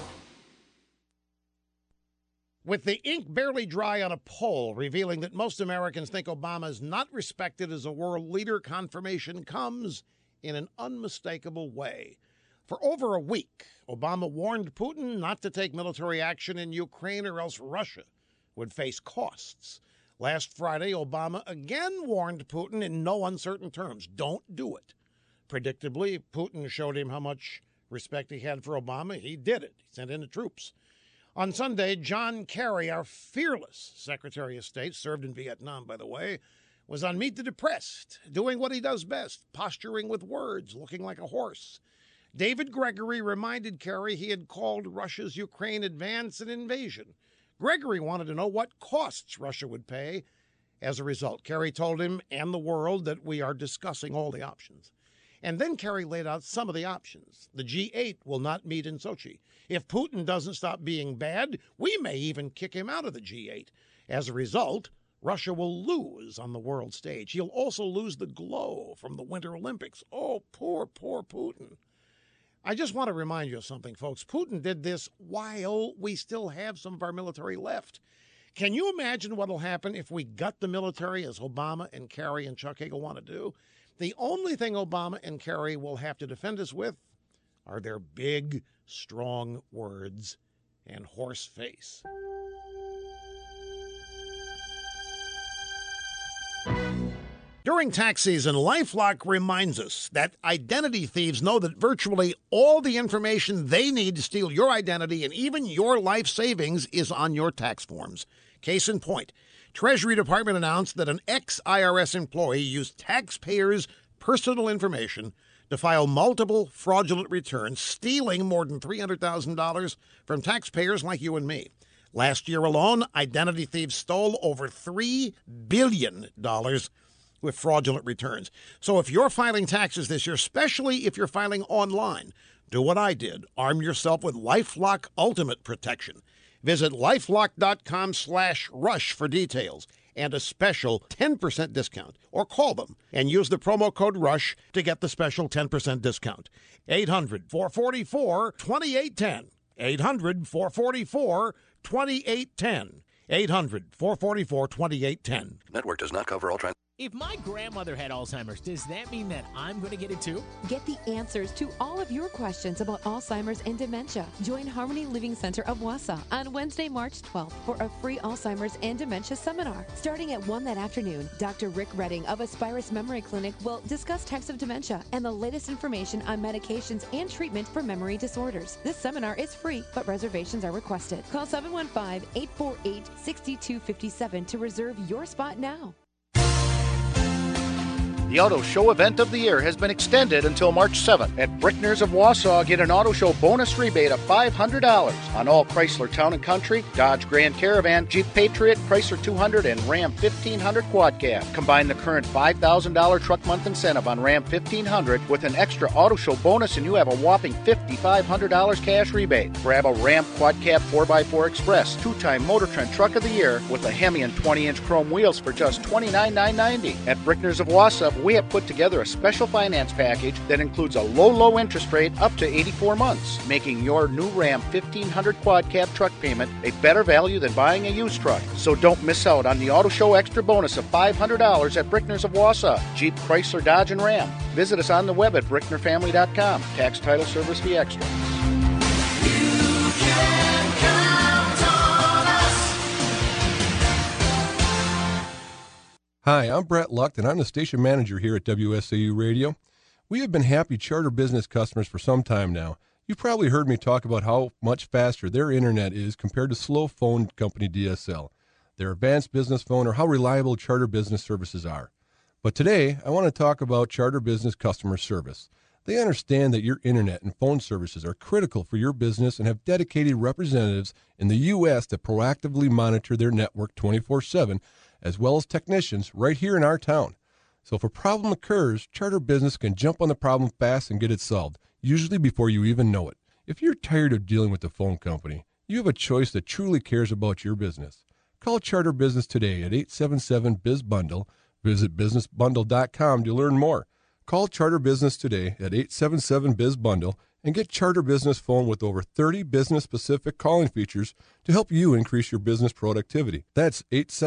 With the ink barely dry on a poll revealing that most Americans think Obama is not respected as a world leader, confirmation comes in an unmistakable way. For over a week, Obama warned Putin not to take military action in Ukraine or else Russia would face costs. Last Friday, Obama again warned Putin in no uncertain terms, don't do it. Predictably, Putin showed him how much respect he had for Obama. He did it. He sent in the troops. On Sunday, John Kerry, our fearless Secretary of State, served in Vietnam, by the way, was on Meet the Depressed, doing what he does best, posturing with words, looking like a horse. David Gregory reminded Kerry he had called Russia's Ukraine advance an invasion. Gregory wanted to know what costs Russia would pay. As a result, Kerry told him and the world that we are discussing all the options. And then Kerry laid out some of the options. The G8 will not meet in Sochi. If Putin doesn't stop being bad, we may even kick him out of the G8. As a result, Russia will lose on the world stage. He'll also lose the glow from the Winter Olympics. Oh, poor, poor Putin. I just want to remind you of something, folks. Putin did this while we still have some of our military left. Can you imagine what will happen if we gut the military, as Obama and Kerry and Chuck Hagel want to do? The only thing Obama and Kerry will have to defend us with are their big, strong words and horse face. During tax season, LifeLock reminds us that identity thieves know that virtually all the information they need to steal your identity and even your life savings is on your tax forms. Case in point, Treasury Department announced that an ex-IRS employee used taxpayers' personal information to file multiple fraudulent returns, stealing more than $300,000 from taxpayers like you and me. Last year alone, identity thieves stole over $3 billion with fraudulent returns. So if you're filing taxes this year, especially if you're filing online, do what I did. Arm yourself with LifeLock Ultimate Protection. Visit lifelock.com/rush for details and a special 10% discount. Or call them and use the promo code RUSH to get the special 10% discount. 800-444-2810. 800-444-2810. 800-444-2810. Network does not cover all trans. If my grandmother had Alzheimer's, does that mean that I'm going to get it too? Get the answers to all of your questions about Alzheimer's and dementia. Join Harmony Living Center of Wausau on Wednesday, March 12th for a free Alzheimer's and dementia seminar. Starting at 1 that afternoon, Dr. Rick Redding of Aspirus Memory Clinic will discuss types of dementia and the latest information on medications and treatment for memory disorders. This seminar is free, but reservations are requested. Call 715-848-6257 to reserve your spot now. The Auto Show event of the year has been extended until March 7th. At Brickner's of Wausau, get an Auto Show bonus rebate of $500 on all Chrysler Town & Country, Dodge Grand Caravan, Jeep Patriot, Chrysler 200, and Ram 1500 Quad Cab. Combine the current $5,000 truck month incentive on Ram 1500 with an extra Auto Show bonus and you have a whopping $5,500 cash rebate. Grab a Ram Quad Cab 4x4 Express, two-time Motor Trend Truck of the Year with a Hemi and 20-inch chrome wheels for just $29,990. At Brickner's of Wausau, we have put together a special finance package that includes a low interest rate up to 84 months, making your new Ram 1500 Quad Cab truck payment a better value than buying a used truck. So don't miss out on the Auto Show extra bonus of $500 at Brickner's of Wausau, Jeep, Chrysler, Dodge, and Ram. Visit us on the web at bricknerfamily.com. Tax, title, service fee extra. Hi, I'm Brett Lucht, and I'm the station manager here at WSAU Radio. We have been happy Charter Business customers for some time now. You've probably heard me talk about how much faster their internet is compared to slow phone company DSL, their advanced business phone, or how reliable Charter Business services are. But today, I want to talk about Charter Business customer service. They understand that your internet and phone services are critical for your business and have dedicated representatives in the U.S. that proactively monitor their network 24/7, as well as technicians right here in our town. So if a problem occurs, Charter Business can jump on the problem fast and get it solved, usually before you even know it. If you're tired of dealing with the phone company, you have a choice that truly cares about your business. Call Charter Business today at 877-BIZ-BUNDLE. Visit businessbundle.com to learn more. Call Charter Business today at 877-BIZ-BUNDLE and get Charter Business Phone with over 30 business-specific calling features to help you increase your business productivity. That's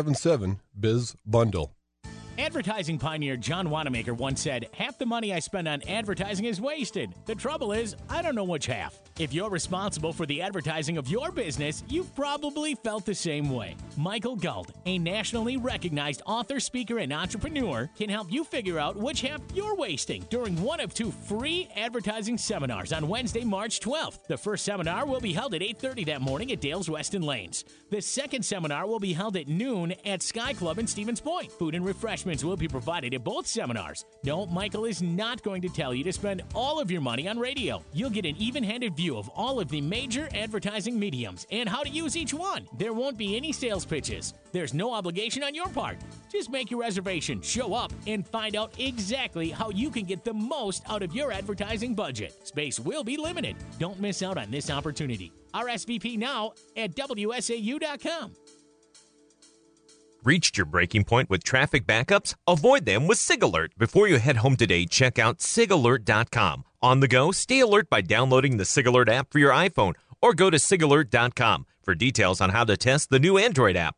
877-BIZ-BUNDLE. Advertising pioneer John Wanamaker once said, "Half the money I spend on advertising is wasted. The trouble is, I don't know which half." If you're responsible for the advertising of your business, you've probably felt the same way. Michael Galt, a nationally recognized author, speaker, and entrepreneur, can help you figure out which half you're wasting during one of two free advertising seminars on Wednesday, March 12th. The first seminar will be held at 8:30 that morning at Dale's Weston Lanes. The second seminar will be held at noon at Sky Club in Stevens Point. Food and refreshments will be provided at both seminars. No, Michael is not going to tell you to spend all of your money on radio. You'll get an even-handed view of all of the major advertising mediums and how to use each one. There won't be any sales pitches. There's no obligation on your part. Just make your reservation, show up, and find out exactly how you can get the most out of your advertising budget. Space will be limited. Don't miss out on this opportunity. RSVP now at WSAU.com. Reached your breaking point with traffic backups? Avoid them with SIG Alert. Before you head home today, check out SIGAlert.com. On the go, stay alert by downloading the SIG Alert app for your iPhone or go to SIGAlert.com for details on how to test the new Android app.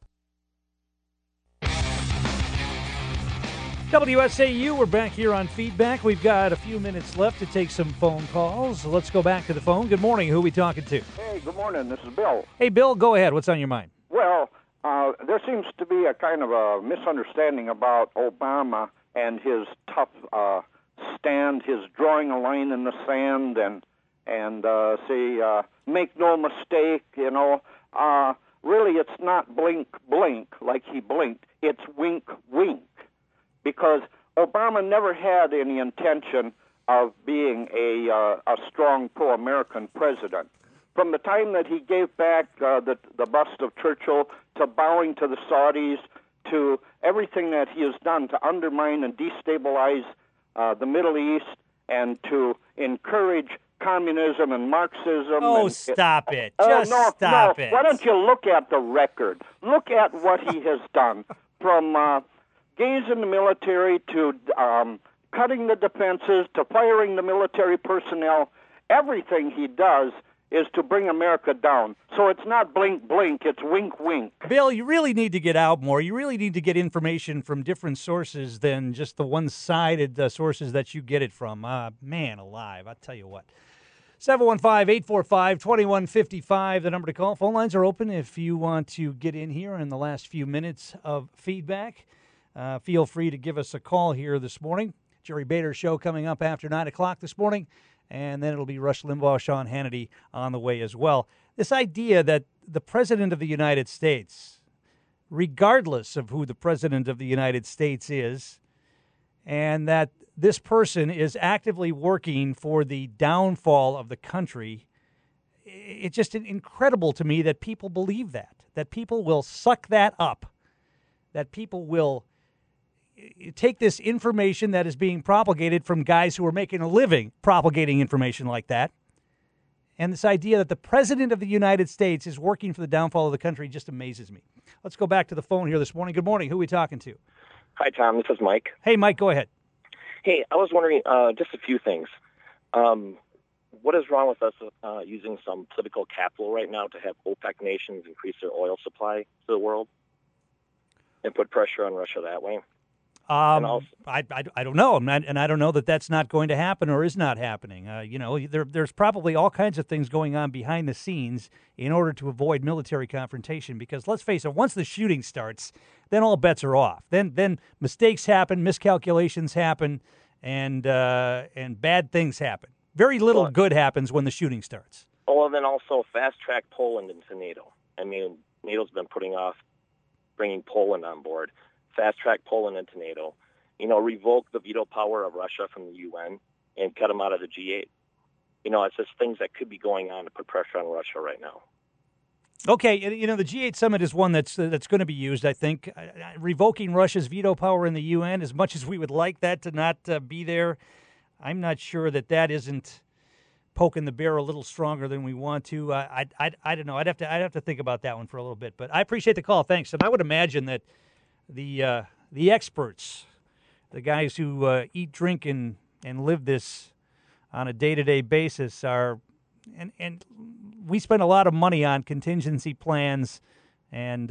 WSAU, we're back here on Feedback. We've got a few minutes left to take some phone calls. So let's go back to the phone. Good morning. Who are we talking to? Hey, good morning. This is Bill. Hey, Bill, go ahead. What's on your mind? Well, there seems to be a kind of a misunderstanding about Obama and his tough stand, his drawing a line in the sand and say, make no mistake, really it's not blink, blink like he blinked. It's wink, wink. Because Obama never had any intention of being a strong pro-American president. From the time that he gave back the bust of Churchill to bowing to the Saudis to everything that he has done to undermine and destabilize the Middle East and to encourage communism and Marxism. Oh, stop it. Just stop it. Why don't you look at the record? Look at what he has done from gays in the military to cutting the defenses to firing the military personnel. Everything he does is to bring America down. So it's not blink, blink, it's wink, wink. Bill, you really need to get out more. You really need to get information from different sources than just the one-sided sources that you get it from. Man alive, I'll tell you what. 715-845-2155, the number to call. Phone lines are open if you want to get in here in the last few minutes of feedback. Feel free to give us a call here this morning. Jerry Bader's show coming up after 9 o'clock this morning. And then it'll be Rush Limbaugh, Sean Hannity on the way as well. This idea that the President of the United States, regardless of who the President of the United States is, and that this person is actively working for the downfall of the country, it's just incredible to me that people believe that people will suck that up, that people will take this information that is being propagated from guys who are making a living propagating information like that, and this idea that the President of the United States is working for the downfall of the country just amazes me. Let's go back to the phone here this morning. Good morning. Who are we talking to? Hi, Tom. This is Mike. Hey, Mike, go ahead. Hey, I was wondering just a few things. What is wrong with us using some political capital right now to have OPEC nations increase their oil supply to the world and put pressure on Russia that way? I don't know, and I don't know that that's not going to happen or is not happening. There's probably all kinds of things going on behind the scenes in order to avoid military confrontation. Because let's face it, once the shooting starts, then all bets are off. Then mistakes happen, miscalculations happen, and bad things happen. Very little good happens when the shooting starts. Oh, and then also fast-track Poland into NATO. I mean, NATO's been putting off bringing Poland on board. Fast-track Poland into NATO, revoke the veto power of Russia from the UN and cut them out of the G8. It's just things that could be going on to put pressure on Russia right now. Okay, the G8 summit is one that's going to be used, I think. Revoking Russia's veto power in the UN, as much as we would like that to not be there, I'm not sure that isn't poking the bear a little stronger than we want to. I don't know. I'd have to think about that one for a little bit. But I appreciate the call. Thanks. And I would imagine that the experts, the guys who eat, drink, and live this on a day-to-day basis are, and we spend a lot of money on contingency plans and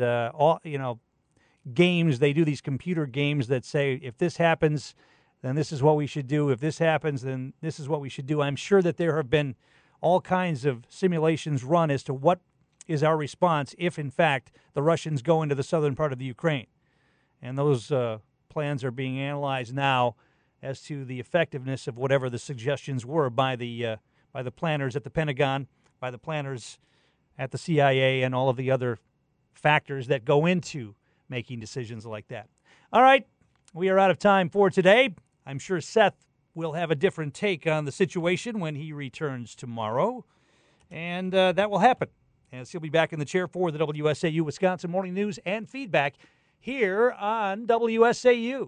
games. They do these computer games that say, if this happens, then this is what we should do. If this happens, then this is what we should do. I'm sure that there have been all kinds of simulations run as to what is our response if, in fact, the Russians go into the southern part of the Ukraine. And those plans are being analyzed now as to the effectiveness of whatever the suggestions were by the planners at the Pentagon, by the planners at the CIA, and all of the other factors that go into making decisions like that. All right, we are out of time for today. I'm sure Seth will have a different take on the situation when he returns tomorrow, and that will happen, as he'll be back in the chair for the WSAU Wisconsin Morning News and Feedback here on WSAU.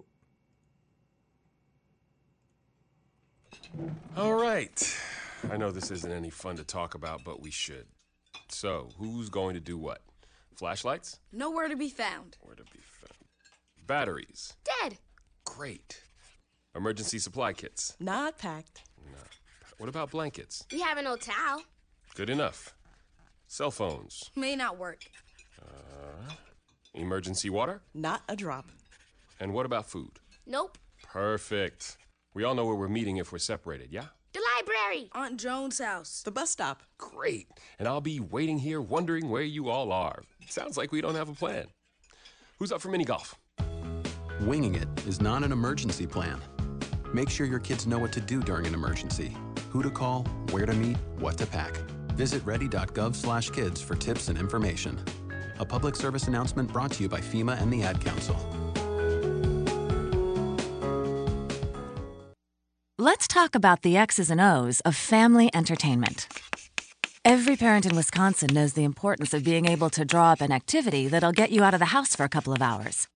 All right. I know this isn't any fun to talk about, but we should. So, who's going to do what? Flashlights? Nowhere to be found. Where to be found? Batteries? Dead. Great. Emergency supply kits? Not packed. No. What about blankets? We have an old towel. Good enough. Cell phones? May not work. Emergency water? Not a drop. And what about food? Nope. Perfect. We all know where we're meeting if we're separated, yeah? The library. Aunt Joan's house. The bus stop. Great. And I'll be waiting here wondering where you all are. Sounds like we don't have a plan. Who's up for mini golf? Winging it is not an emergency plan. Make sure your kids know what to do during an emergency, who to call, where to meet, what to pack. Visit ready.gov/kids for tips and information. A public service announcement brought to you by FEMA and the Ad Council. Let's talk about the X's and O's of family entertainment. Every parent in Wisconsin knows the importance of being able to draw up an activity that'll get you out of the house for a couple of hours.